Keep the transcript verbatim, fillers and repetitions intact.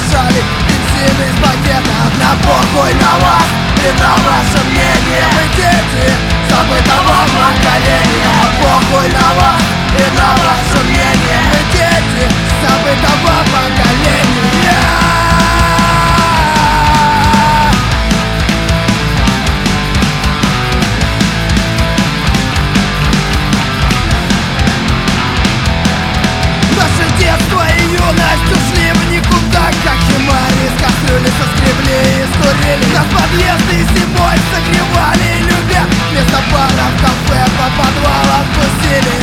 дышали бензин из пакетов. На похуй на вас и на ваше мнение. Мы дети забытого поколения. Похуй на вас и на ваше мнение. Мы дети забытого поколения. Наше детство и юность ушли в никуда, как химари из кастрюли соскребли и скурили. Нас подъезды зимой согревали, любя вместо баров, кафе по подвалам тусили.